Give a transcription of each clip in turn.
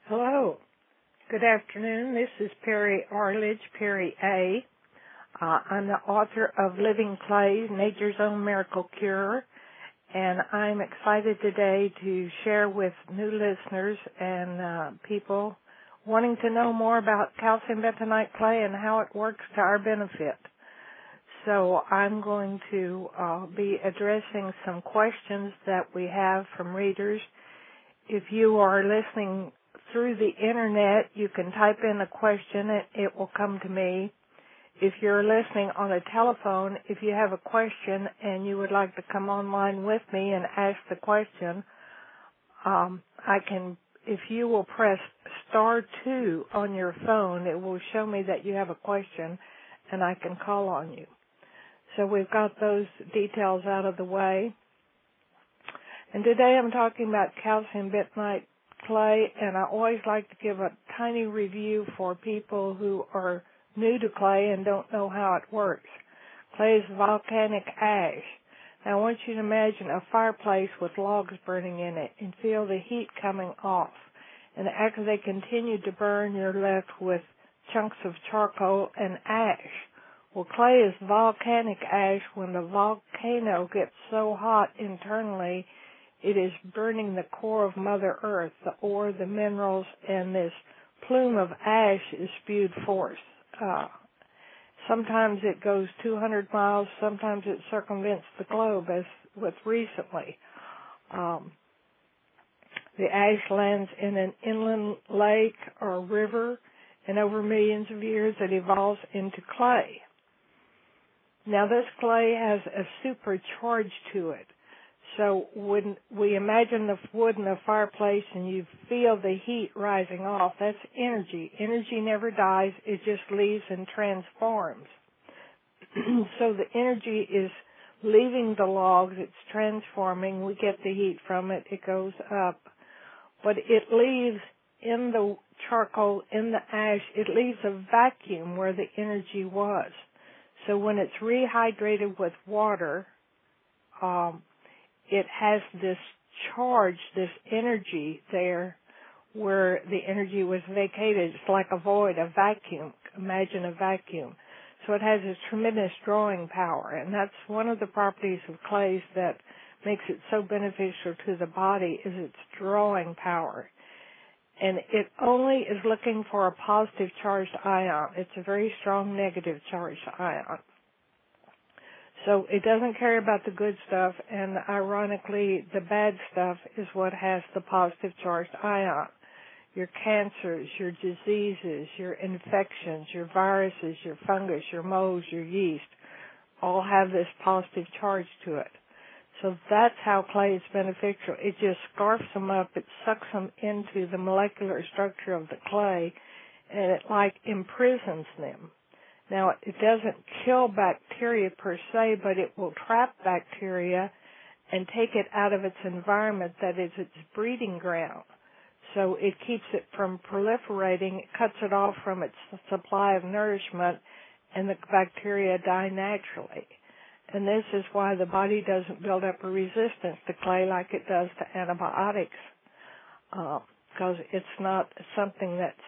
Hello. Good afternoon. This is Perry Arledge, Perry A. I'm the author of Living Clay, Nature's Own Miracle Cure, and I'm excited today to share with new listeners and people wanting to know more about calcium bentonite clay and how it works to our benefit. So I'm going to be addressing some questions that we have from readers. If you are listening through the internet, you can type in a question and it will come to me. If you're listening on a telephone, if you have a question and you would like to come online with me and ask the question, if you will press *2 on your phone, it will show me that you have a question and I can call on you. So we've got those details out of the way. And today I'm talking about calcium bentonite clay, and I always like to give a tiny review for people who are new to clay and don't know how it works. Clay is volcanic ash. Now I want you to imagine a fireplace with logs burning in it and feel the heat coming off. And after they continue to burn, you're left with chunks of charcoal and ash. Well, clay is volcanic ash. When the volcano gets so hot internally, it is burning the core of Mother Earth, the ore, the minerals, and this plume of ash is spewed forth. Sometimes it goes 200 miles, sometimes it circumvents the globe, as with recently. The ash lands in an inland lake or river, and over millions of years it evolves into clay. Now this clay has a supercharge to it. So when we imagine the wood in a fireplace and you feel the heat rising off, that's energy. Energy never dies, it just leaves and transforms. So the energy is leaving the logs, it's transforming, we get the heat from it, it goes up. But it leaves in the charcoal, in the ash, it leaves a vacuum where the energy was. So when it's rehydrated with water, it has this charge, this energy there where the energy was vacated. It's like a void, a vacuum. Imagine a vacuum. So it has this tremendous drawing power, and that's one of the properties of clays that makes it so beneficial to the body is its drawing power. And it only is looking for a positive charged ion. It's a very strong negative charged ion. So it doesn't care about the good stuff, and ironically, the bad stuff is what has the positive charged ion. Your cancers, your diseases, your infections, your viruses, your fungus, your molds, your yeast, all have this positive charge to it. So that's how clay is beneficial. It just scarfs them up, it sucks them into the molecular structure of the clay, and it like imprisons them. Now, it doesn't kill bacteria per se, but it will trap bacteria and take it out of its environment that is its breeding ground. So it keeps it from proliferating, it cuts it off from its supply of nourishment, and the bacteria die naturally. And this is why the body doesn't build up a resistance to clay like it does to antibiotics, because it's not something that's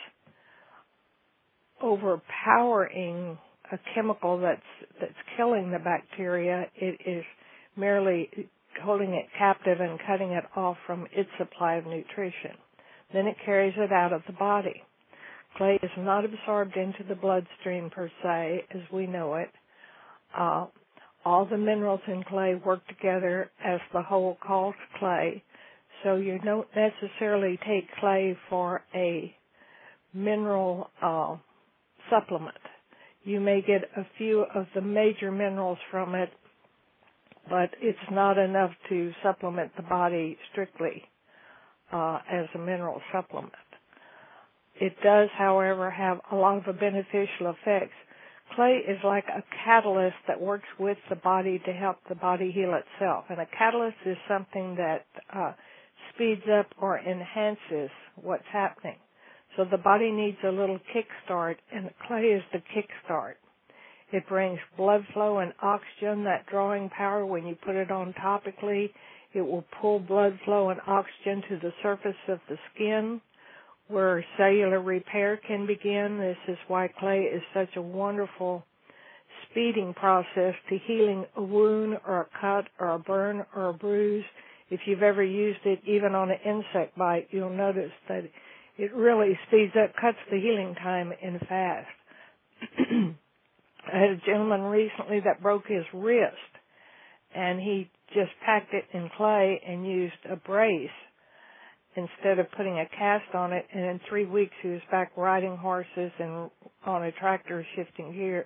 overpowering a chemical that's killing the bacteria. It is merely holding it captive and cutting it off from its supply of nutrition. Then it carries it out of the body. Clay is not absorbed into the bloodstream per se, as we know it. All the minerals in clay work together as the whole called clay. So you don't necessarily take clay for a mineral supplement. You may get a few of the major minerals from it, but it's not enough to supplement the body strictly as a mineral supplement. It does, however, have a lot of beneficial effects. Clay is like a catalyst that works with the body to help the body heal itself. And a catalyst is something that speeds up or enhances what's happening. So the body needs a little kickstart, and clay is the kickstart. It brings blood flow and oxygen, that drawing power. When you put it on topically, it will pull blood flow and oxygen to the surface of the skin. where cellular repair can begin. This is why clay is such a wonderful speeding process to healing a wound or a cut or a burn or a bruise. If you've ever used it even on an insect bite, you'll notice that it really speeds up, cuts the healing time in fast. I had a gentleman recently that broke his wrist, and he just packed it in clay and used a brace instead of putting a cast on it, and in 3 weeks he was back riding horses and on a tractor shifting gears.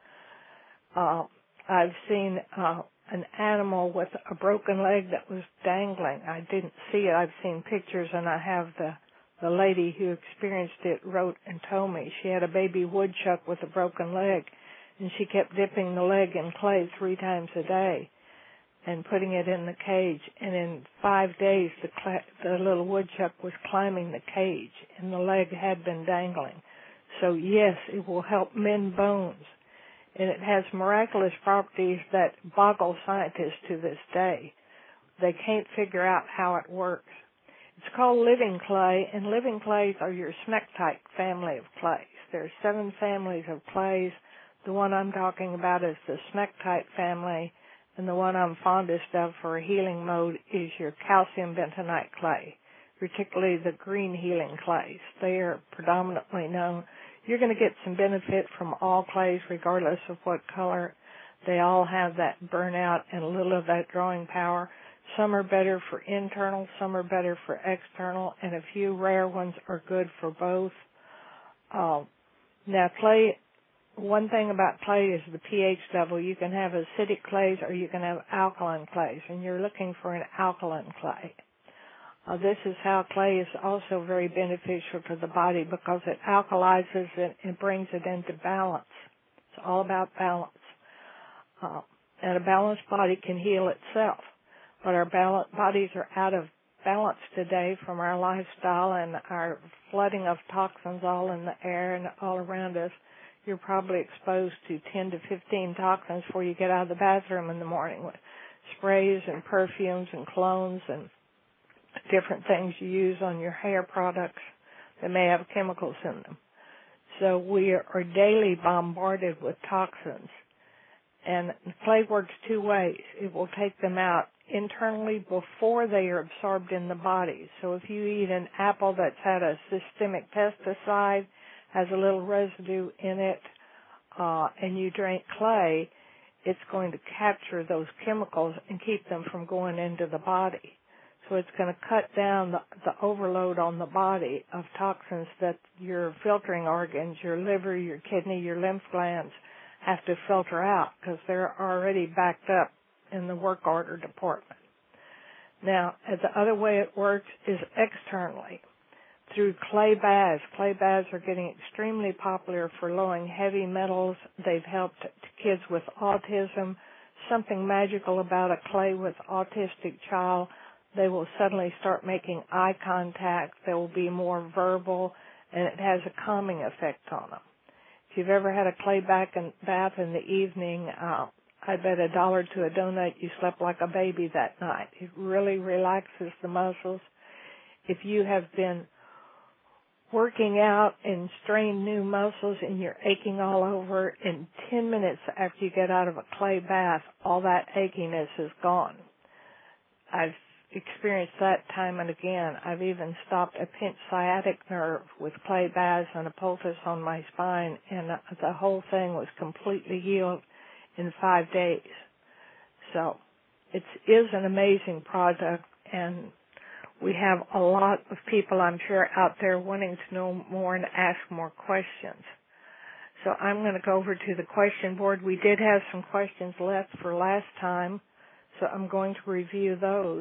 I've seen an animal with a broken leg that was dangling. I didn't see it. I've seen pictures, and I have the lady who experienced it wrote and told me. She had a baby woodchuck with a broken leg, and she kept dipping the leg in clay 3 times a day and putting it in the cage. And in 5 days, the little woodchuck was climbing the cage, and the leg had been dangling. So, yes, it will help mend bones. And it has miraculous properties that boggle scientists to this day. They can't figure out how it works. It's called living clay, and living clays are your smectite family of clays. There are 7 families of clays. The one I'm talking about is the smectite family, and the one I'm fondest of for a healing mode is your calcium bentonite clay, particularly the green healing clays. They are predominantly known. You're going to get some benefit from all clays regardless of what color. They all have that burnout and a little of that drawing power. Some are better for internal, some are better for external, and a few rare ones are good for both. Now clay, one thing about clay is the pH level. You can have acidic clays or you can have alkaline clays, and you're looking for an alkaline clay. This is how clay is also very beneficial to the body because it alkalizes it and brings it into balance. It's all about balance. And a balanced body can heal itself. But our bodies are out of balance today from our lifestyle and our flooding of toxins all in the air and all around us. You're probably exposed to 10 to 15 toxins before you get out of the bathroom in the morning with sprays and perfumes and colognes and different things you use on your hair products that may have chemicals in them. So we are daily bombarded with toxins. And clay works 2 ways. It will take them out internally before they are absorbed in the body. So if you eat an apple that's had a systemic pesticide, has a little residue in it, and you drink clay, it's going to capture those chemicals and keep them from going into the body. So it's going to cut down the overload on the body of toxins that your filtering organs, your liver, your kidney, your lymph glands have to filter out because they're already backed up in the work order department. Now, the other way it works is externally through clay baths. Clay baths are getting extremely popular for lowering heavy metals. They've helped kids with autism. Something magical about a clay with autistic child. They will suddenly start making eye contact. They will be more verbal, and it has a calming effect on them. If you've ever had a clay bath in the evening, I bet $1 to a donut you slept like a baby that night. It really relaxes the muscles. If you have been working out and strained new muscles and you're aching all over, in 10 minutes after you get out of a clay bath, all that achiness is gone. I've experienced that time and again. I've even stopped a pinched sciatic nerve with clay baths and a poultice on my spine, and the whole thing was completely healed in 5 days. So it is an amazing product, and we have a lot of people, I'm sure, out there wanting to know more and ask more questions. So I'm going to go over to the question board. We did have some questions left for last time, so I'm going to review those.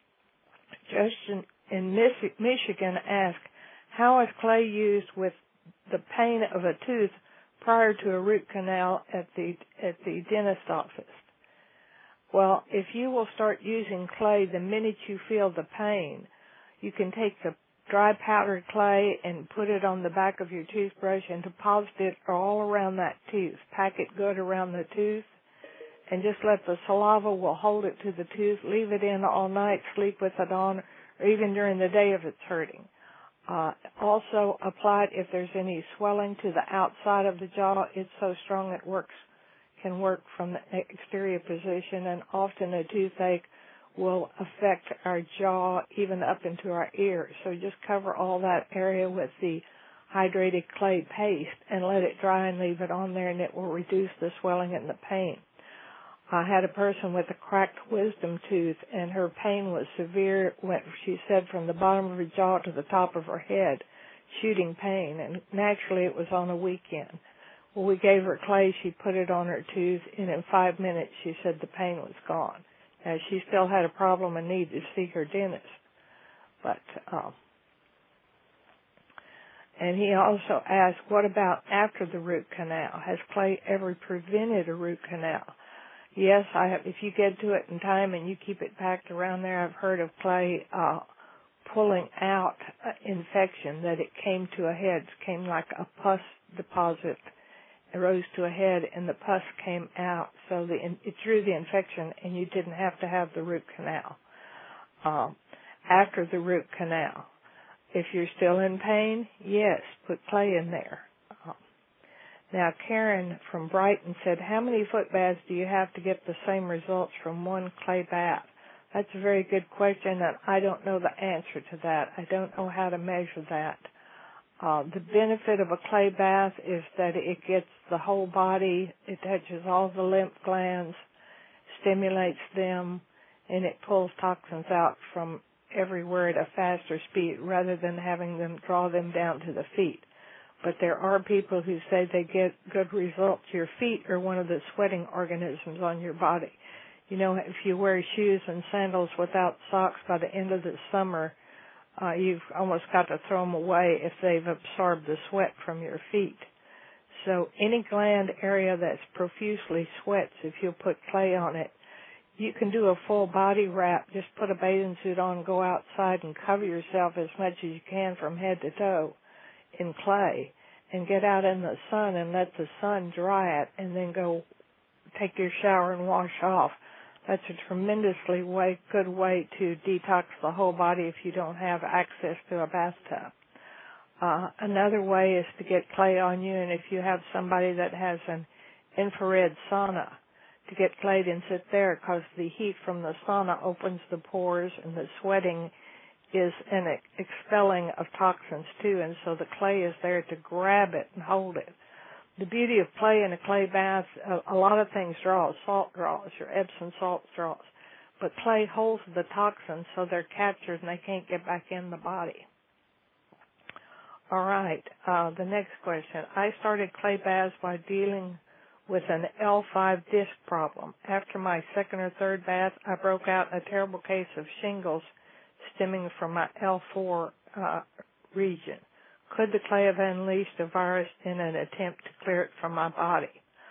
Justin in Michigan asked, how is clay used with the pain of a tooth prior to a root canal at the dentist office? Well, if you will start using clay the minute you feel the pain, you can take the dry powdered clay and put it on the back of your toothbrush and deposit it all around that tooth. Pack it good around the tooth, and just let the saliva will hold it to the tooth. Leave it in all night, sleep with it on, or even during the day if it's hurting. Also applied if there's any swelling to the outside of the jaw. It's so strong it can work from the exterior position, and often a toothache will affect our jaw even up into our ears. So just cover all that area with the hydrated clay paste and let it dry and leave it on there, and it will reduce the swelling and the pain. I had a person with a cracked wisdom tooth, and her pain was severe. She said from the bottom of her jaw to the top of her head, shooting pain, and naturally it was on a weekend. Well, we gave her clay, she put it on her tooth, and in 5 minutes she said the pain was gone. Now, she still had a problem and needed to see her dentist. But, and he also asked, what about after the root canal? Has clay ever prevented a root canal? Yes, I have. If you get to it in time and you keep it packed around there, I've heard of clay pulling out infection, that it came to a head, came like a pus deposit. It rose to a head and the pus came out, so it drew the infection and you didn't have to have the root canal. After the root canal, if you're still in pain, yes, put clay in there. Now, Karen from Brighton said, how many foot baths do you have to get the same results from one clay bath? That's a very good question, and I don't know the answer to that. I don't know how to measure that. The benefit of a clay bath is that it gets the whole body, it touches all the lymph glands, stimulates them, and it pulls toxins out from everywhere at a faster speed rather than having them draw them down to the feet. But there are people who say they get good results. Your feet are one of the sweating organisms on your body. You know, if you wear shoes and sandals without socks by the end of the summer, you've almost got to throw them away if they've absorbed the sweat from your feet. So any gland area that's profusely sweats, if you put clay on it, you can do a full body wrap. Just put a bathing suit on, go outside and cover yourself as much as you can from head to toe in clay, and get out in the sun and let the sun dry it, and then go take your shower and wash off. That's a tremendously good way to detox the whole body if you don't have access to a bathtub. Another way is to get clay on you, and if you have somebody that has an infrared sauna, to get clay and sit there, because the heat from the sauna opens the pores, and the sweating is an expelling of toxins too, and so the clay is there to grab it and hold it. The beauty of clay in a clay bath, a lot of things draws. Salt draws, your Epsom salt draws, but clay holds the toxins so they're captured and they can't get back in the body. All right, the next question. I started clay baths by dealing with an L5 disc problem. After my second or third bath, I broke out in a terrible case of shingles stemming from my L4 region. Could the clay have unleashed a virus in an attempt to clear it from my body?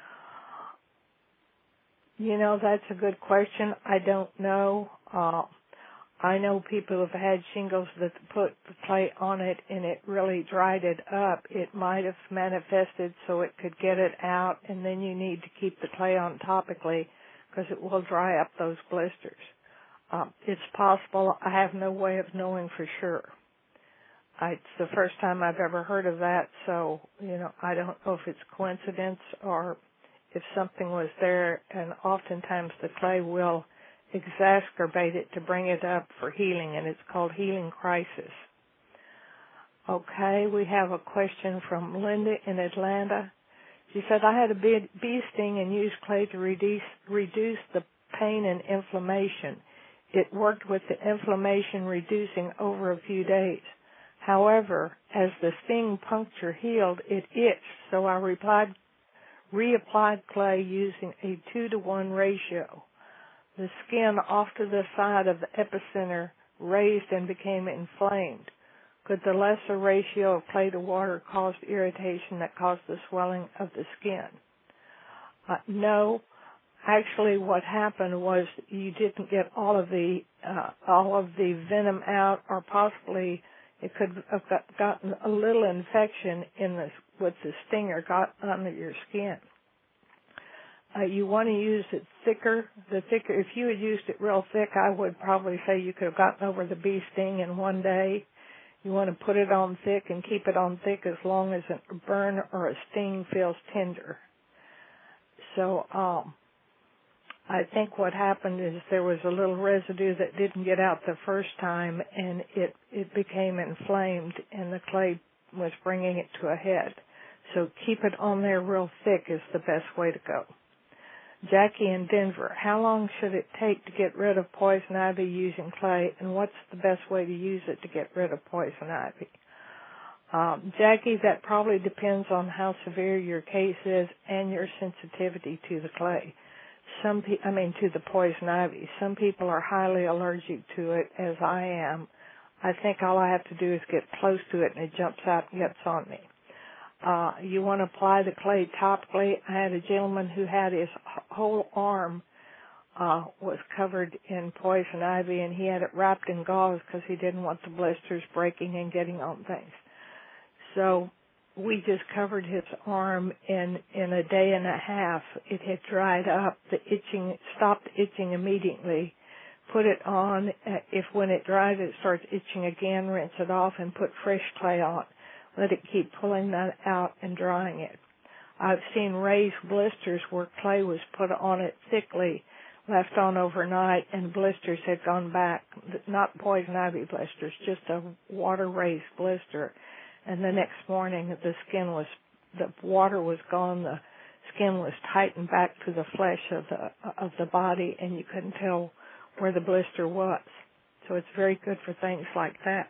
You know, that's a good question. I don't know. I know people have had shingles that put the clay on it and it really dried it up. It might have manifested so it could get it out, and then you need to keep the clay on topically because it will dry up those blisters. It's possible. I have no way of knowing for sure. It's the first time I've ever heard of that, so, you know, I don't know if it's coincidence or if something was there, and oftentimes the clay will exacerbate it to bring it up for healing, and it's called healing crisis. Okay, we have a question from Linda in Atlanta. She said, I had a bee sting and used clay to reduce the pain and inflammation. It worked with the inflammation reducing over a few days. However, as the sting puncture healed, it itched, so I reapplied clay using a 2-to-1 ratio. The skin off to the side of the epicenter raised and became inflamed. Could the lesser ratio of clay to water cause irritation that caused the swelling of the skin? No. Actually, what happened was you didn't get all of the venom out, or possibly it could have gotten a little infection with the stinger got under your skin. You want to use it thicker. If you had used it real thick, I would probably say you could have gotten over the bee sting in one day. You want to put it on thick and keep it on thick as long as a burn or a sting feels tender. So I think what happened is there was a little residue that didn't get out the first time, and it became inflamed, and the clay was bringing it to a head. So keep it on there real thick is the best way to go. Jackie in Denver, how long should it take to get rid of poison ivy using clay, and what's the best way to use it to get rid of poison ivy? Jackie, that probably depends on how severe your case is and your sensitivity to the clay. To the poison ivy. Some people are highly allergic to it, as I am. I think all I have to do is get close to it and it jumps out and gets on me. You want to apply the clay topically. I had a gentleman who had his whole arm was covered in poison ivy, and he had it wrapped in gauze because he didn't want the blisters breaking and getting on things. So we just covered his arm in a day and a half. It had dried up. The itching stopped itching immediately. Put it on. If when it dries it starts itching again, rinse it off and put fresh clay on. Let it keep pulling that out and drying it. I've seen raised blisters where clay was put on it thickly, left on overnight, and blisters had gone back. Not poison ivy blisters, just a water-raised blister. And the next morning, the water was gone, the skin was tightened back to the flesh of the body, and you couldn't tell where the blister was. So it's very good for things like that.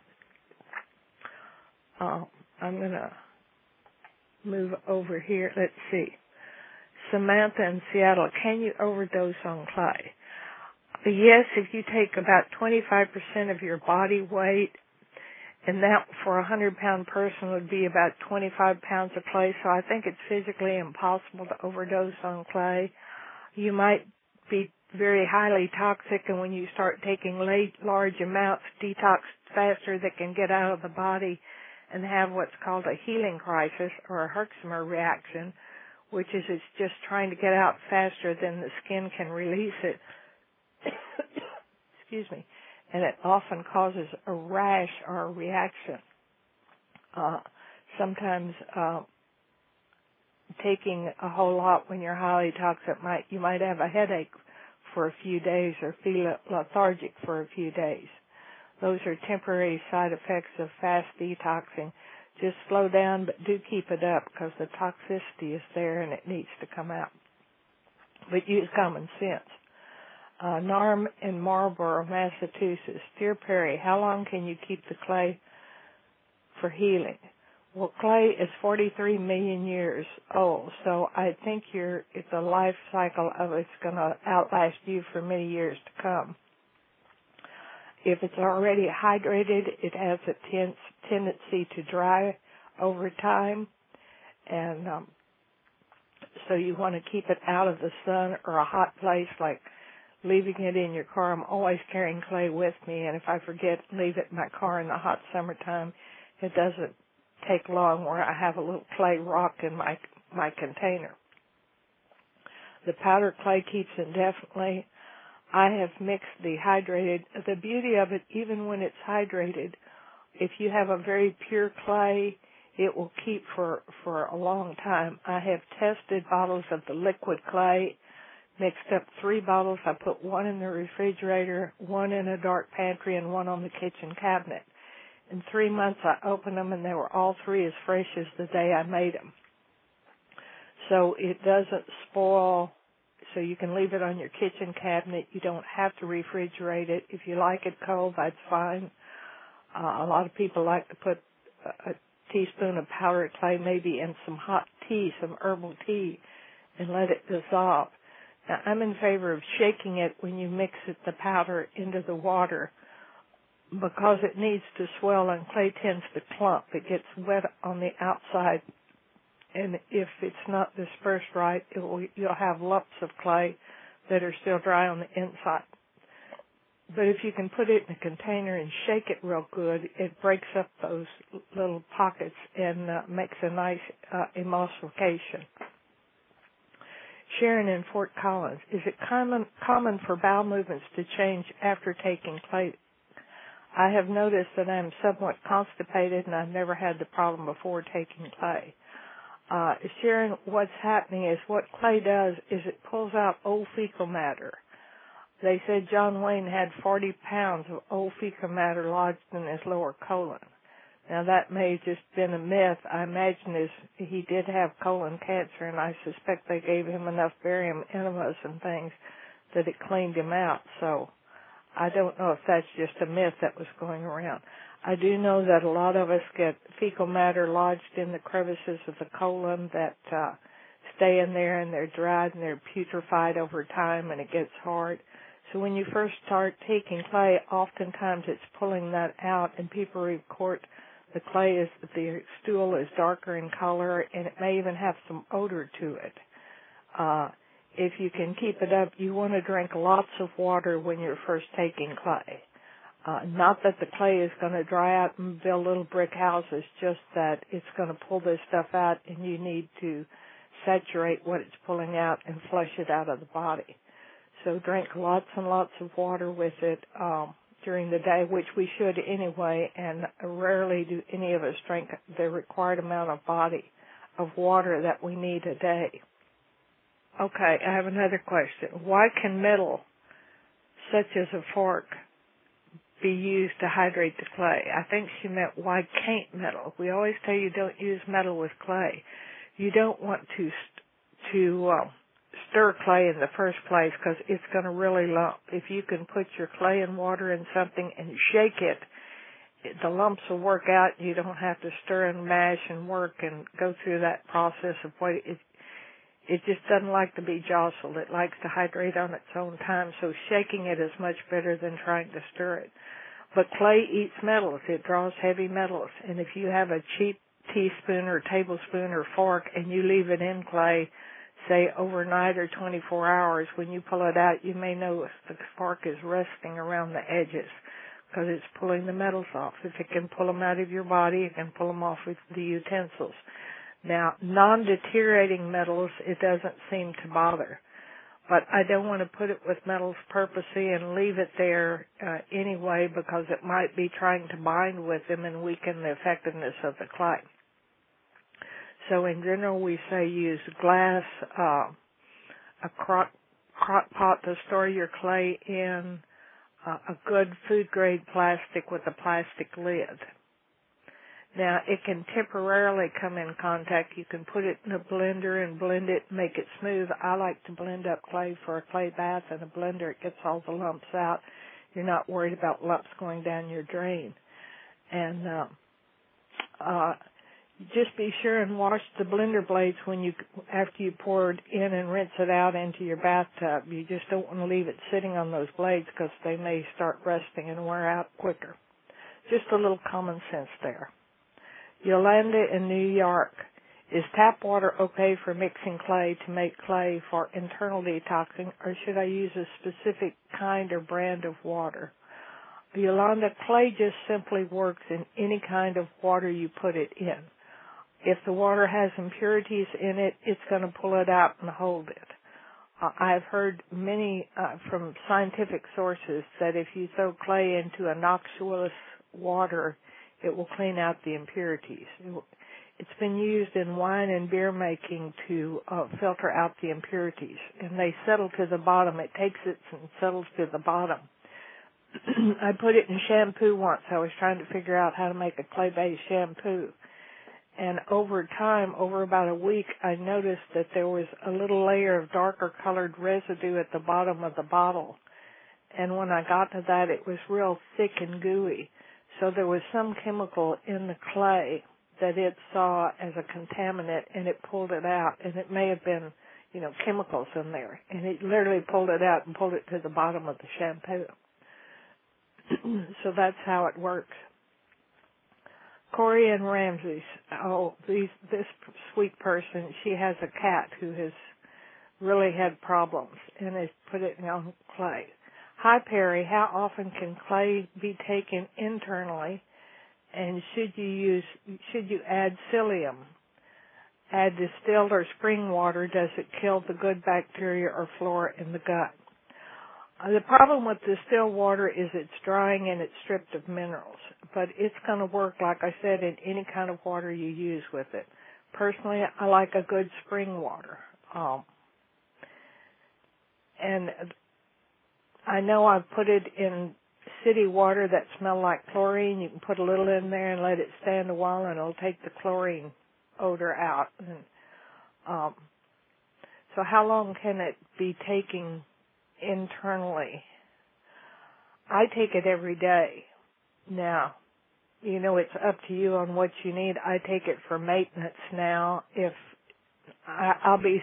I'm going to move over here. Let's see. Samantha in Seattle, can you overdose on clay? Yes, if you take about 25% of your body weight, and that for a 100-pound person would be about 25 pounds of clay, so I think it's physically impossible to overdose on clay. You might be very highly toxic, and when you start taking large amounts, detox faster that can get out of the body and have what's called a healing crisis or a Herxheimer reaction, which is it's just trying to get out faster than the skin can release it. Excuse me. And it often causes a rash or a reaction. Sometimes taking a whole lot when you're highly toxic, you might have a headache for a few days or feel lethargic for a few days. Those are temporary side effects of fast detoxing. Just slow down, but do keep it up because the toxicity is there and it needs to come out. But use common sense. Norm in Marlborough, Massachusetts. Dear Perry, how long can you keep the clay for healing? Well, clay is 43 million years old, so I think the life cycle of it's going to outlast you for many years to come. If it's already hydrated, it has a tendency to dry over time, and so you want to keep it out of the sun or a hot place, like leaving it in your car. I'm always carrying clay with me, and if I forget, leave it in my car in the hot summertime, it doesn't take long where I have a little clay rock in my container. The powdered clay keeps indefinitely. I have mixed the hydrated. The beauty of it, even when it's hydrated, if you have a very pure clay, it will keep for a long time. I have tested bottles of the liquid clay, mixed up 3 bottles. I put 1 in the refrigerator, 1 in a dark pantry, and 1 on the kitchen cabinet. In 3 months, I opened them, and they were all 3 as fresh as the day I made them. So it doesn't spoil. So you can leave it on your kitchen cabinet. You don't have to refrigerate it. If you like it cold, that's fine. A lot of people like to put a teaspoon of powdered clay maybe in some hot tea, some herbal tea, and let it dissolve. Now, I'm in favor of shaking it when you mix the powder into the water because it needs to swell and clay tends to clump. It gets wet on the outside. And if it's not dispersed right, you'll have lumps of clay that are still dry on the inside. But if you can put it in a container and shake it real good, it breaks up those little pockets and makes a nice emulsification. Sharon in Fort Collins, is it common for bowel movements to change after taking clay? I have noticed that I'm somewhat constipated, and I've never had the problem before taking clay. Sharon, what's happening is what clay does is it pulls out old fecal matter. They said John Wayne had 40 pounds of old fecal matter lodged in his lower colon. Now, that may have just been a myth. I imagine he did have colon cancer, and I suspect they gave him enough barium enemas and things that it cleaned him out. So I don't know if that's just a myth that was going around. I do know that a lot of us get fecal matter lodged in the crevices of the colon that stay in there, and they're dried and they're putrefied over time, and it gets hard. So when you first start taking clay, oftentimes it's pulling that out, and people report the clay the stool is darker in color, and it may even have some odor to it. If you can keep it up, you want to drink lots of water when you're first taking clay. Not that the clay is going to dry out and build little brick houses, just that it's going to pull this stuff out, and you need to saturate what it's pulling out and flush it out of the body. So drink lots and lots of water with it during the day, which we should anyway, and rarely do any of us drink the required amount of water that we need a day. Okay, I have another question. Why can metal, such as a fork, be used to hydrate the clay? I think she meant why can't metal? We always tell you don't use metal with clay. You don't want to stir clay in the first place because it's going to really lump. If you can put your clay and water in something and shake it, the lumps will work out. You don't have to stir and mash and work and go through that process of what it just doesn't like to be jostled. It likes to hydrate on its own time, so shaking it is much better than trying to stir it. But clay eats metals. It draws heavy metals. And if you have a cheap teaspoon or tablespoon or fork and you leave it in clay, say overnight or 24 hours, when you pull it out, you may notice the fork is resting around the edges because it's pulling the metals off. If it can pull them out of your body, it can pull them off with the utensils. Now, non-deteriorating metals, it doesn't seem to bother. But I don't want to put it with metals purposely and leave it there anyway because it might be trying to bind with them and weaken the effectiveness of the clay. So in general, we say use glass, a crock pot to store your clay in, a good food-grade plastic with a plastic lid. Now, it can temporarily come in contact. You can put it in a blender and blend it, make it smooth. I like to blend up clay for a clay bath in a blender. It gets all the lumps out. You're not worried about lumps going down your drain. And just be sure and wash the blender blades after you pour it in and rinse it out into your bathtub. You just don't want to leave it sitting on those blades because they may start rusting and wear out quicker. Just a little common sense there. Yolanda in New York, is tap water okay for mixing clay to make clay for internal detoxing, or should I use a specific kind or brand of water? Yolanda, clay just simply works in any kind of water you put it in. If the water has impurities in it, it's going to pull it out and hold it. I've heard many from scientific sources that if you throw clay into a noxious water, it will clean out the impurities. It's been used in wine and beer making to filter out the impurities, and they settle to the bottom. It takes it and settles to the bottom. I put it in shampoo once. I was trying to figure out how to make a clay-based shampoo. And over time, over about a week, I noticed that there was a little layer of darker colored residue at the bottom of the bottle. And when I got to that, it was real thick and gooey. So there was some chemical in the clay that it saw as a contaminant, and it pulled it out. And it may have been, chemicals in there. And it literally pulled it out and pulled it to the bottom of the shampoo. So that's how it works. Corey and Ramses. This sweet person, she has a cat who has really had problems and has put it on clay. Hi, Perry. How often can clay be taken internally, and should you add psyllium? Add distilled or spring water. Does it kill the good bacteria or flora in the gut? The problem with distilled water is it's drying and it's stripped of minerals, but it's going to work, like I said, in any kind of water you use with it. Personally, I like a good spring water. And I know I've put it in city water that smell like chlorine. You can put a little in there and let it stand a while, and it'll take the chlorine odor out. And, so how long can it be taking internally? I take it every day. Now, it's up to you on what you need. I take it for maintenance now. If I'll be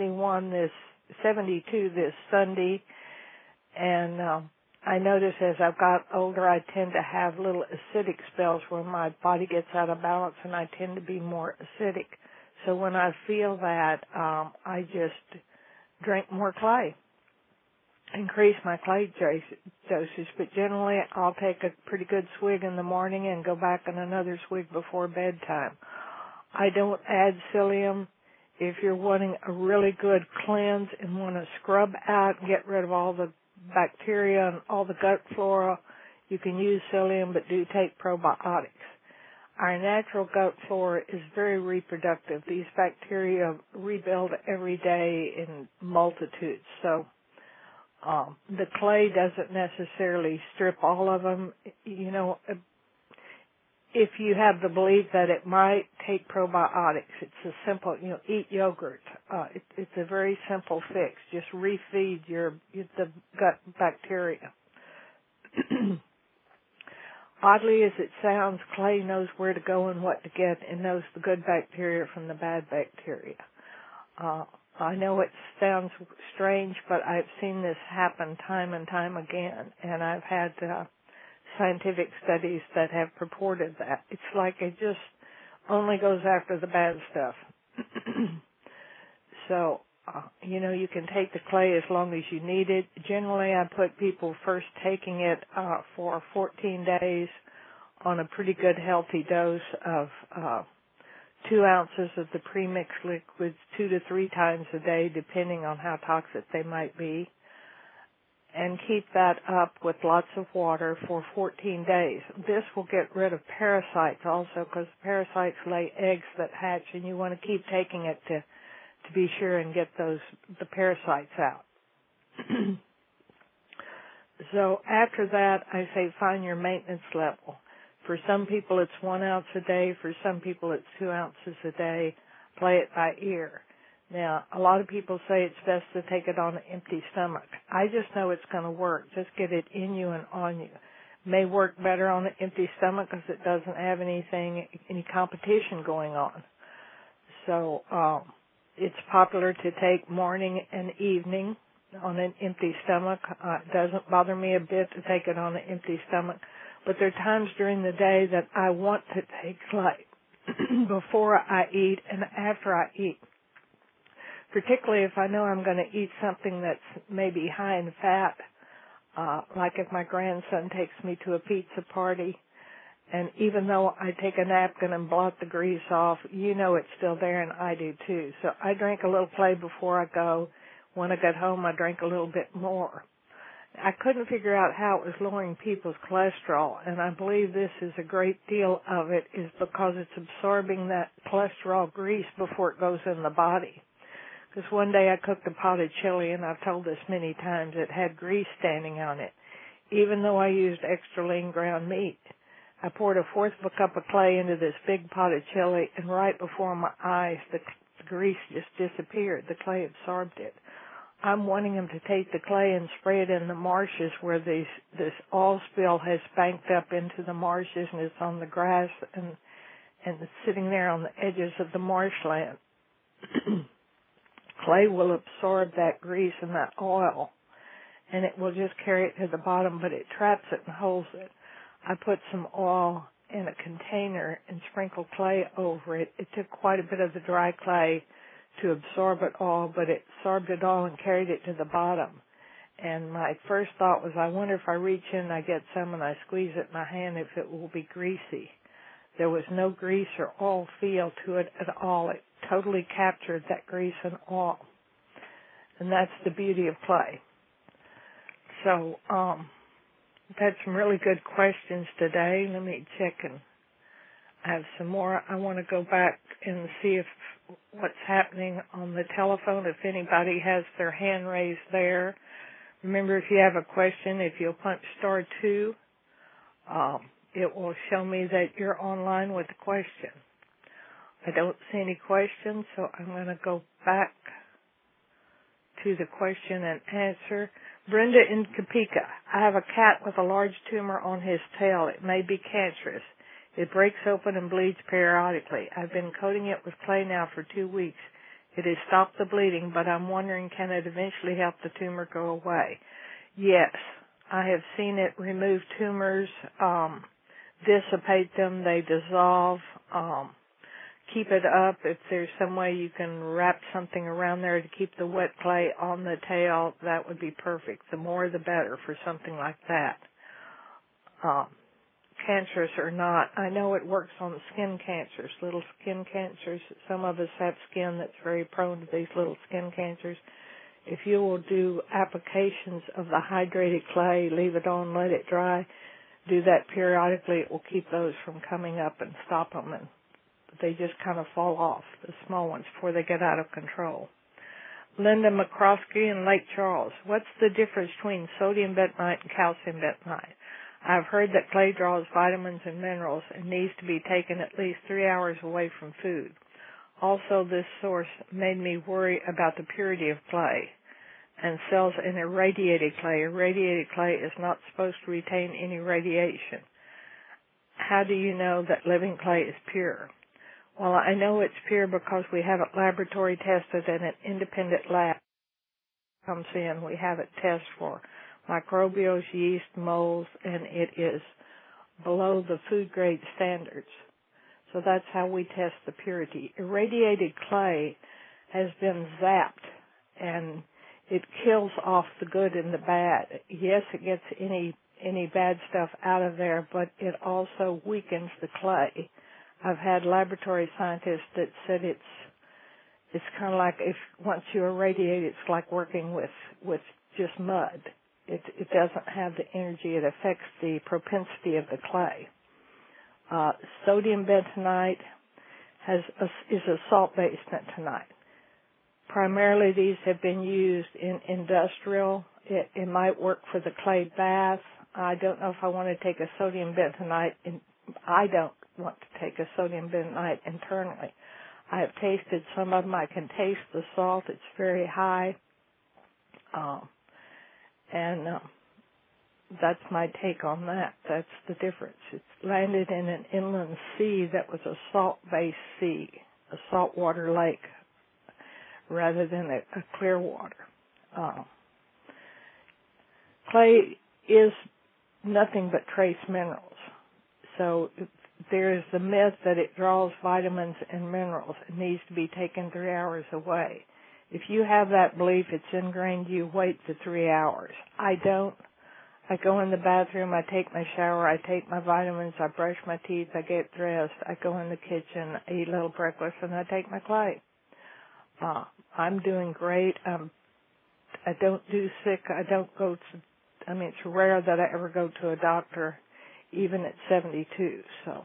72 this Sunday, and I notice as I've got older, I tend to have little acidic spells where my body gets out of balance, and I tend to be more acidic. So when I feel that, I just drink more clay, increase my clay dosage. But generally, I'll take a pretty good swig in the morning and go back on another swig before bedtime. I don't add psyllium. If you're wanting a really good cleanse and want to scrub out and get rid of all the bacteria and all the gut flora, you can use psyllium, but do take probiotics. Our natural gut flora is very reproductive. These bacteria rebuild every day in multitudes. So the clay doesn't necessarily strip all of them. If you have the belief that it might take probiotics, it's a simple, eat yogurt. It's a very simple fix. Just refeed the gut bacteria. Oddly as it sounds, clay knows where to go and what to get, and knows the good bacteria from the bad bacteria. I know it sounds strange, but I've seen this happen time and time again, and I've had scientific studies that have purported that. It's like it just only goes after the bad stuff. So, you can take the clay as long as you need it. Generally, I put people first taking it for 14 days on a pretty good healthy dose of 2 ounces of the premixed liquids 2 to 3 times a day, depending on how toxic they might be. And keep that up with lots of water for 14 days. This will get rid of parasites also, because parasites lay eggs that hatch, and you want to keep taking it to be sure and get the parasites out. So after that, I say find your maintenance level. For some people, it's 1 ounce a day. For some people, it's 2 ounces a day. Play it by ear. Now, a lot of people say it's best to take it on an empty stomach. I just know it's going to work. Just get it in you and on you. May work better on an empty stomach because it doesn't have any competition going on. So it's popular to take morning and evening on an empty stomach. It doesn't bother me a bit to take it on an empty stomach. But there are times during the day that I want to take clay before I eat and after I eat. Particularly if I know I'm going to eat something that's maybe high in fat, like if my grandson takes me to a pizza party, and even though I take a napkin and blot the grease off, it's still there, and I do too. So I drink a little clay before I go. When I get home, I drink a little bit more. I couldn't figure out how it was lowering people's cholesterol, and I believe this is a great deal of it is because it's absorbing that cholesterol grease before it goes in the body. Because one day I cooked a pot of chili, and I've told this many times, it had grease standing on it. Even though I used extra lean ground meat, I poured a fourth of a cup of clay into this big pot of chili, and right before my eyes, the grease just disappeared. The clay absorbed it. I'm wanting them to take the clay and spray it in the marshes where this oil spill has banked up into the marshes, and it's on the grass and it's sitting there on the edges of the marshland. Clay will absorb that grease and that oil, and it will just carry it to the bottom, but it traps it and holds it. I put some oil in a container and sprinkled clay over it. It took quite a bit of the dry clay to absorb it all, but it absorbed it all and carried it to the bottom. And my first thought was, I wonder if I reach in and I get some and I squeeze it in my hand, if it will be greasy. There was no grease or oil feel to it at all. It totally captured that grease and oil. And that's the beauty of clay. So, we've had some really good questions today. Let me check and I have some more. I want to go back and see if what's happening on the telephone, if anybody has their hand raised there. Remember, if you have a question, if you'll punch *2, it will show me that you're online with a question. I don't see any questions, so I'm going to go back to the question and answer. Brenda in Topeka. I have a cat with a large tumor on his tail. It may be cancerous. It breaks open and bleeds periodically. I've been coating it with clay now for 2 weeks. It has stopped the bleeding, but I'm wondering, can it eventually help the tumor go away? Yes, I have seen it remove tumors, dissipate them, they dissolve, keep it up. If there's some way you can wrap something around there to keep the wet clay on the tail, that would be perfect. The more the better for something like that. Cancerous or not, I know it works on skin cancers, little skin cancers. Some of us have skin that's very prone to these little skin cancers. If you will do applications of the hydrated clay, leave it on, let it dry, do that periodically, it will keep those from coming up and stop them, and they just kind of fall off, the small ones, before they get out of control. Linda McCroskey in Lake Charles. What's the difference between sodium bentonite and calcium bentonite? I've heard that clay draws vitamins and minerals and needs to be taken at least 3 hours away from food. Also, this source made me worry about the purity of clay and sells an irradiated clay. Irradiated clay is not supposed to retain any radiation. How do you know that living clay is pure? Well, I know it's pure because we have it laboratory tested and an independent lab comes in. We have it tested for microbials, yeast, molds, and it is below the food grade standards. So that's how we test the purity. Irradiated clay has been zapped and it kills off the good and the bad. Yes, it gets any bad stuff out of there, but it also weakens the clay. I've had laboratory scientists that said it's kind of like if once you irradiate, it's like working with just mud. It doesn't have the energy. It affects the propensity of the clay. Sodium bentonite is a salt-based bentonite. Primarily, these have been used in industrial. It might work for the clay bath. I don't know if I want to take a sodium bentonite. I don't want to take a sodium bentonite internally. I have tasted some of them. I can taste the salt. It's very high. And that's my take on that. That's the difference. It's landed in an inland sea that was a salt-based sea, a saltwater lake, rather than a clear water. Clay is nothing but trace minerals. So there's the myth that it draws vitamins and minerals. It needs to be taken 3 hours away. If you have that belief, it's ingrained, you wait the 3 hours. I don't. I go in the bathroom, I take my shower, I take my vitamins, I brush my teeth, I get dressed, I go in the kitchen, I eat a little breakfast, and I take my clay. I'm doing great. I don't do sick. I don't go to, it's rare that I ever go to a doctor, even at 72. So,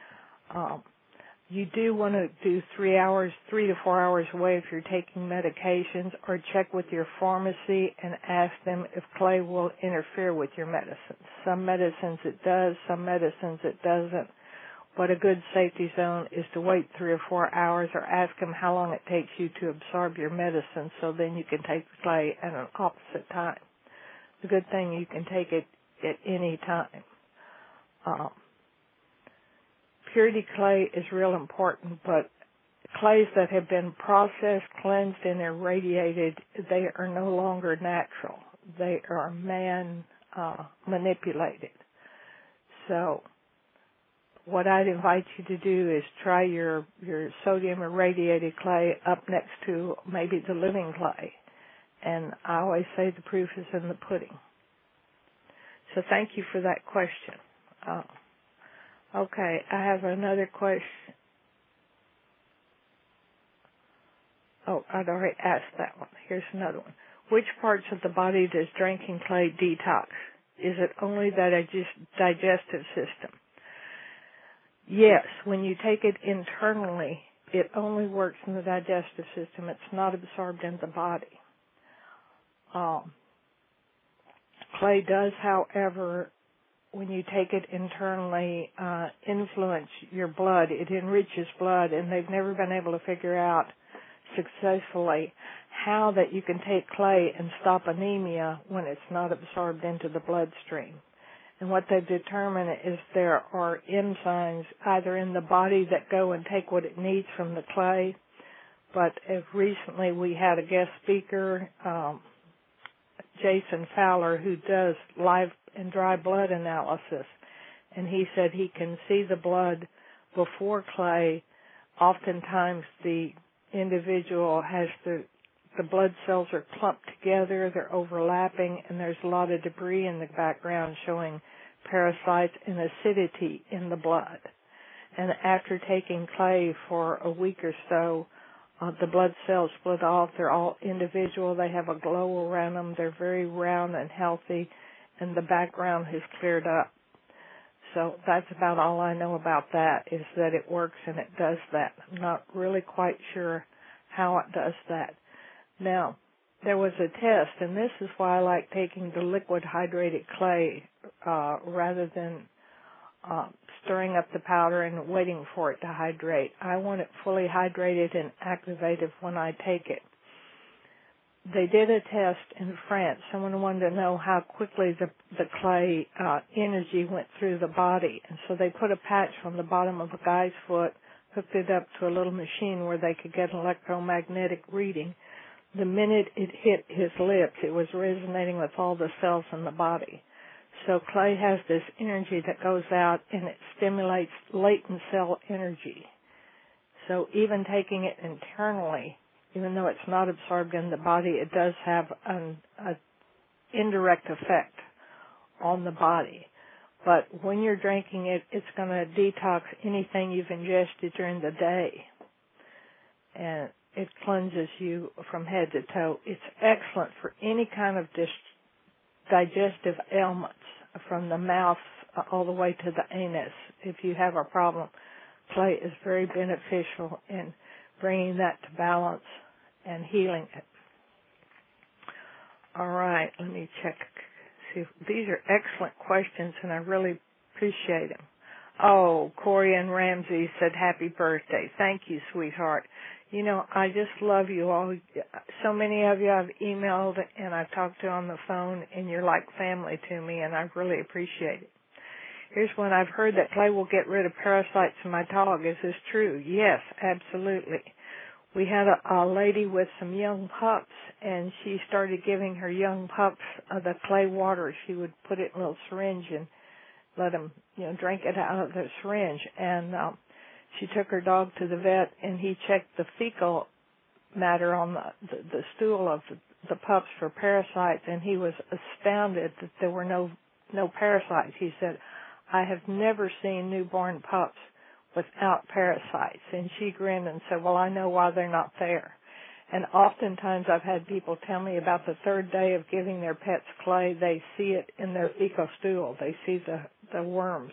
you do want to do 3 to 4 hours away if you're taking medications, or check with your pharmacy and ask them if clay will interfere with your medicines. Some medicines it does, some medicines it doesn't. But a good safety zone is to wait 3 or 4 hours, or ask them how long it takes you to absorb your medicine, so then you can take the clay at an opposite time. The good thing, you can take it at any time. Purity clay is real important, but clays that have been processed, cleansed, and irradiated, they are no longer natural. They are manipulated. So what I'd invite you to do is try your sodium irradiated clay up next to maybe the living clay. And I always say the proof is in the pudding. So thank you for that question. Okay, I have another question. Oh, I'd already asked that one. Here's another one. which parts of the body does drinking clay detox? Is it only the digestive system? Yes, when you take it internally, it only works in the digestive system. It's not absorbed in the body. Clay does, however, when you take it internally, influence your blood. It enriches blood, and they've never been able to figure out successfully how that you can take clay and stop anemia when it's not absorbed into the bloodstream. And what they've determined is there are enzymes either in the body that go and take what it needs from the clay, but as recently we had a guest speaker, Jason Fowler, who does live and dry blood analysis, and he said he can see the blood before clay. Oftentimes the individual has the blood cells are clumped together, they're overlapping, and there's a lot of debris in the background showing parasites and acidity in the blood. And after taking clay for a week or so, the blood cells split off. They're all individual. They have a glow around them. They're very round and healthy, and the background has cleared up. So that's about all I know about that, is that it works and it does that. I'm not really quite sure how it does that. Now, there was a test, and this is why I like taking the liquid hydrated clay rather than stirring up the powder and waiting for it to hydrate. I want it fully hydrated and activated when I take it. They did a test in France. Someone wanted to know how quickly the clay energy went through the body. And so they put a patch from the bottom of a guy's foot, hooked it up to a little machine where they could get an electromagnetic reading. The minute it hit his lips, it was resonating with all the cells in the body. So clay has this energy that goes out and it stimulates latent cell energy. So even taking it internally, even though it's not absorbed in the body, it does have an indirect effect on the body. But when you're drinking it, it's going to detox anything you've ingested during the day. And it cleanses you from head to toe. It's excellent for any kind of digestive ailments, from the mouth all the way to the anus. If you have a problem, clay is very beneficial in bringing that to balance and healing it. All right, let me check. See, these are excellent questions, and I really appreciate them. Oh, Corey and Ramsey said happy birthday. Thank you, sweetheart. You know, I just love you all. So many of you I've emailed and I've talked to on the phone, and you're like family to me, and I really appreciate it. Here's one. I've heard that clay will get rid of parasites in my dog. Is this true? Yes, absolutely. We had a lady with some young pups, and she started giving her young pups the clay water. She would put it in a little syringe and let them, drink it out of the syringe. And she took her dog to the vet, and he checked the fecal matter on the stool of the pups for parasites, and he was astounded that there were no parasites. He said, I have never seen newborn pups without parasites. And she grinned and said, well, I know why they're not there. And oftentimes I've had people tell me about the third day of giving their pets clay, they see it in their fecal stool. They see the worms.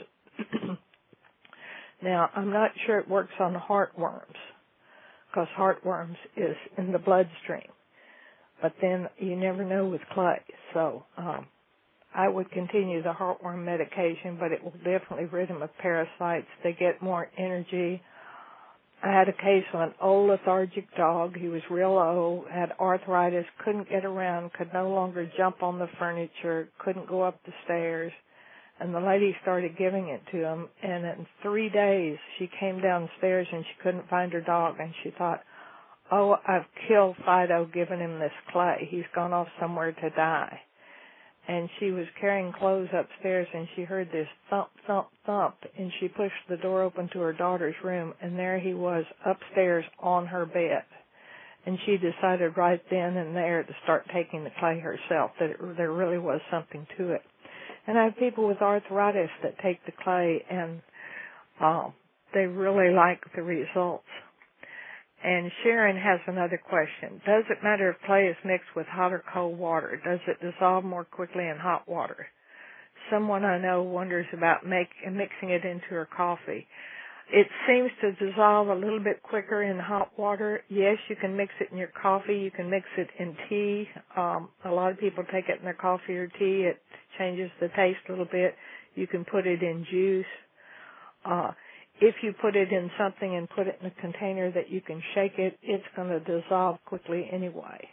Now, I'm not sure it works on heartworms, because heartworms is in the bloodstream. But then you never know with clay. So I would continue the heartworm medication, but it will definitely rid them of parasites. They get more energy. I had a case of an old lethargic dog. He was real old, had arthritis, couldn't get around, could no longer jump on the furniture, couldn't go up the stairs. And the lady started giving it to him, and in 3 days she came downstairs and she couldn't find her dog, and she thought, oh, I've killed Fido giving him this clay. He's gone off somewhere to die. And she was carrying clothes upstairs, and she heard this thump, thump, thump, and she pushed the door open to her daughter's room, and there he was upstairs on her bed. And she decided right then and there to start taking the clay herself, that there really was something to it. And I have people with arthritis that take the clay, and they really like the results. And Sharon has another question. Does it matter if clay is mixed with hot or cold water? Does it dissolve more quickly in hot water? Someone I know wonders about mixing it into her coffee. It seems to dissolve a little bit quicker in hot water. Yes, you can mix it in your coffee. You can mix it in tea. A lot of people take it in their coffee or tea. It changes the taste a little bit. You can put it in juice. If you put it in something and put it in a container that you can shake it, it's going to dissolve quickly anyway.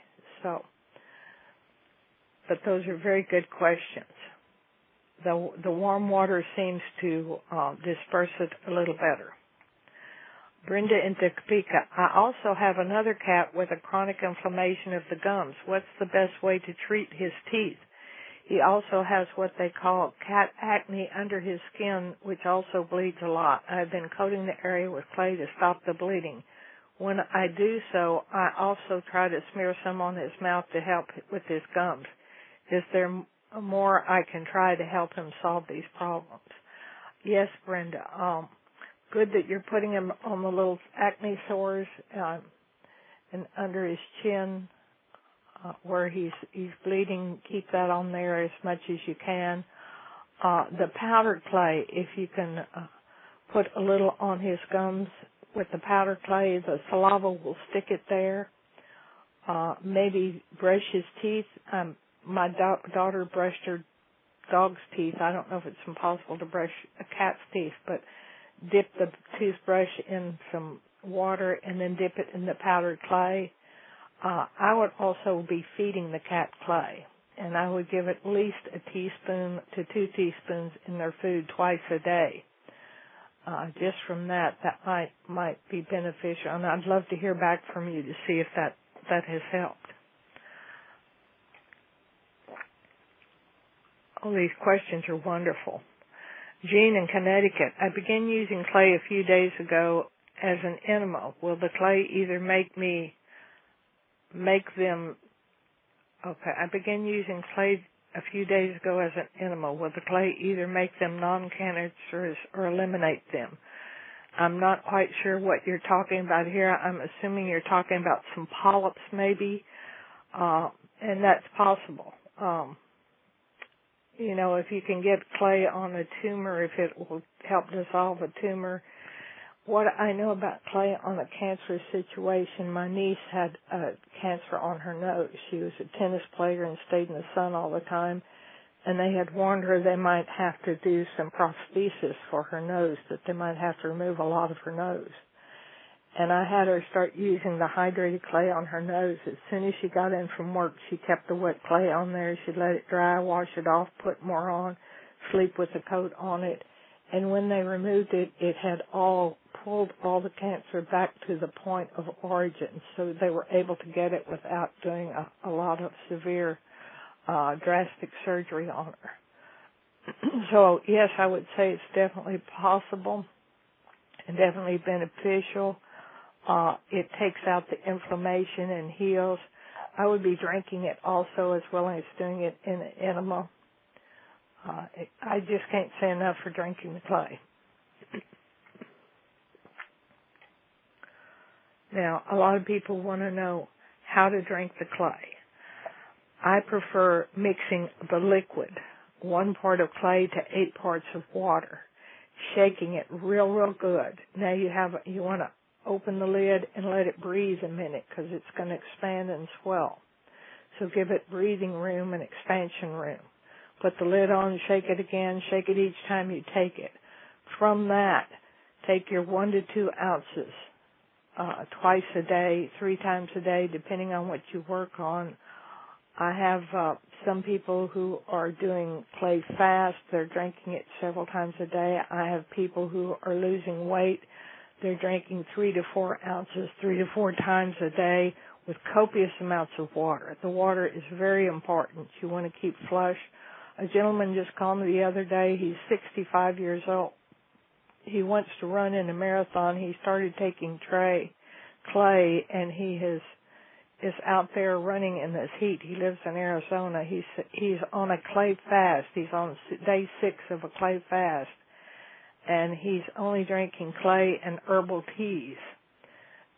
But those are very good questions. The warm water seems to disperse it a little better. Brenda in Topeka, I also have another cat with a chronic inflammation of the gums. What's the best way to treat his teeth? He also has what they call cat acne under his skin, which also bleeds a lot. I've been coating the area with clay to stop the bleeding. When I do so, I also try to smear some on his mouth to help with his gums. Is there more I can try to help him solve these problems? Yes, Brenda. Good that you're putting him on the little acne sores and under his chin where he's bleeding. Keep that on there as much as you can. The powdered clay, if you can put a little on his gums with the powdered clay, the saliva will stick it there. Maybe brush his teeth. My daughter brushed her dog's teeth. I don't know if it's impossible to brush a cat's teeth, but dip the toothbrush in some water and then dip it in the powdered clay. I would also be feeding the cat clay, and I would give at least a teaspoon to 2 teaspoons in their food twice a day. Just from that might be beneficial, and I'd love to hear back from you to see if that has helped. All these questions are wonderful. Jean in Connecticut, I began using clay a few days ago as an enema. Will the clay either I began using clay a few days ago as an enema. Will the clay either make them non-cancerous or eliminate them? I'm not quite sure what you're talking about here. I'm assuming you're talking about some polyps maybe, and that's possible. If you can get clay on a tumor, if it will help dissolve a tumor. What I know about clay on a cancerous situation, my niece had cancer on her nose. She was a tennis player and stayed in the sun all the time, and they had warned her they might have to do some prosthesis for her nose, that they might have to remove a lot of her nose. And I had her start using the hydrated clay on her nose. As soon as she got in from work, she kept the wet clay on there. She'd let it dry, wash it off, put more on, sleep with the coat on it. And when they removed it, it had pulled all the cancer back to the point of origin. So they were able to get it without doing a lot of severe, drastic surgery on her. So, yes, I would say it's definitely possible and definitely beneficial. It takes out the inflammation and heals. I would be drinking it also as well as doing it in an enema. I just can't say enough for drinking the clay. Now, a lot of people want to know how to drink the clay. I prefer mixing the liquid, 1 part of clay to 8 parts of water, shaking it real good. Now you want to open the lid and let it breathe a minute because it's going to expand and swell. So give it breathing room and expansion room. Put the lid on, shake it again, shake it each time you take it. From that, take your 1 to 2 ounces twice a day, 3 times a day, depending on what you work on. I have some people who are doing clay fast. They're drinking it several times a day. I have people who are losing weight. They're drinking 3 to 4 ounces 3 to 4 times a day with copious amounts of water. The water is very important. You want to keep flush. A gentleman just called me the other day. He's 65 years old. He wants to run in a marathon. He started taking clay, and he is out there running in this heat. He lives in Arizona. He's on a clay fast. He's on day 6 of a clay fast, and he's only drinking clay and herbal teas.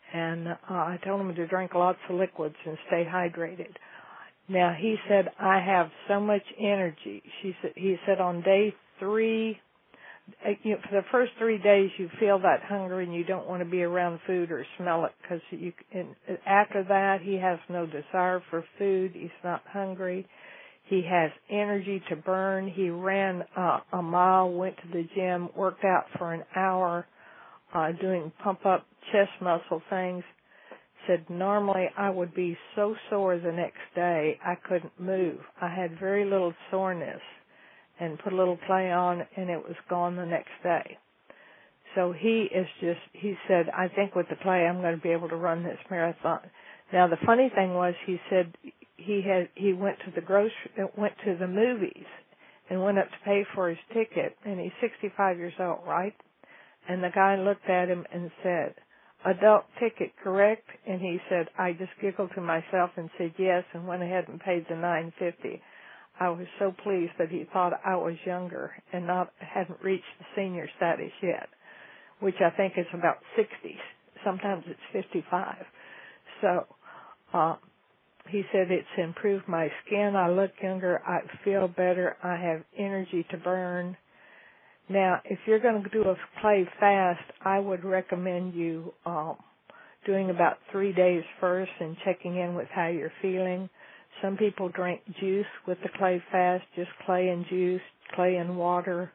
And I told him to drink lots of liquids and stay hydrated. Now, he said, I have so much energy. He said on day 3, for the first 3 days you feel that hunger and you don't want to be around food or smell it, because after that he has no desire for food. He's not hungry. He has energy to burn. He ran a mile, went to the gym, worked out for an hour, doing pump-up chest muscle things. Said normally I would be so sore the next day I couldn't move. I had very little soreness, and put a little clay on and it was gone the next day. So he said, I think with the clay I'm going to be able to run this marathon. Now the funny thing was, he said he went to the movies and went up to pay for his ticket, and he's 65 years old, right? And the guy looked at him and said, adult ticket, correct? And he said, I just giggled to myself and said yes, and went ahead and paid the $9.50. I was so pleased that he thought I was younger and hadn't reached the senior status yet, which I think is about 60. Sometimes it's 55. So he said it's improved my skin. I look younger. I feel better. I have energy to burn. Now, if you're going to do a clay fast, I would recommend you doing about 3 days first and checking in with how you're feeling. Some people drink juice with the clay fast, just clay and juice, clay and water.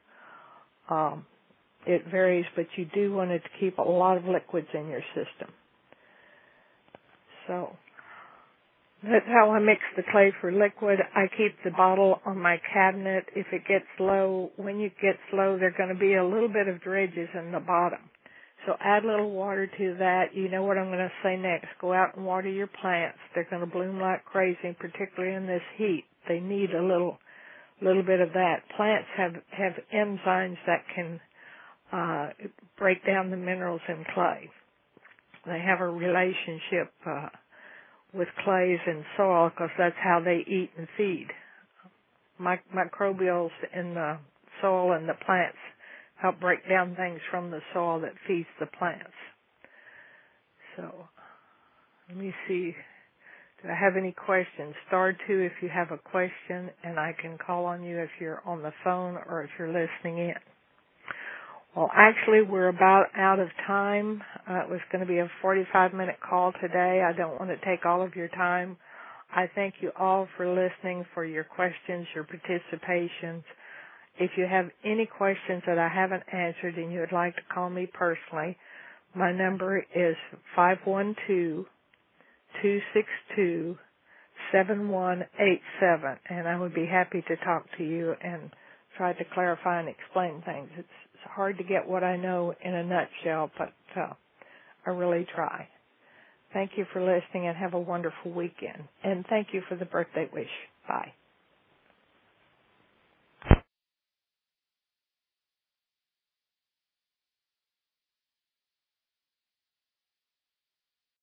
It varies, but you do want it to keep a lot of liquids in your system. So that's how I mix the clay for liquid. I keep the bottle on my cabinet. If it gets low, when it gets low, there are going to be a little bit of dredges in the bottom. So add a little water to that. You know what I'm going to say next. Go out and water your plants. They're going to bloom like crazy, particularly in this heat. They need a little bit of that. Plants have enzymes that can break down the minerals in clay. They have a relationship with clays and soil because that's how they eat and feed. Microbials in the soil and the plants help break down things from the soil that feeds the plants. So, let me see. Do I have any questions? Star 2 if you have a question, and I can call on you if you're on the phone or if you're listening in. Well, actually, we're about out of time. It was going to be a 45-minute call today. I don't want to take all of your time. I thank you all for listening, for your questions, your participations. If you have any questions that I haven't answered and you would like to call me personally, my number is 512-262-7187, and I would be happy to talk to you and try to clarify and explain things. It's hard to get what I know in a nutshell, but I really try. Thank you for listening and have a wonderful weekend. And thank you for the birthday wish. Bye.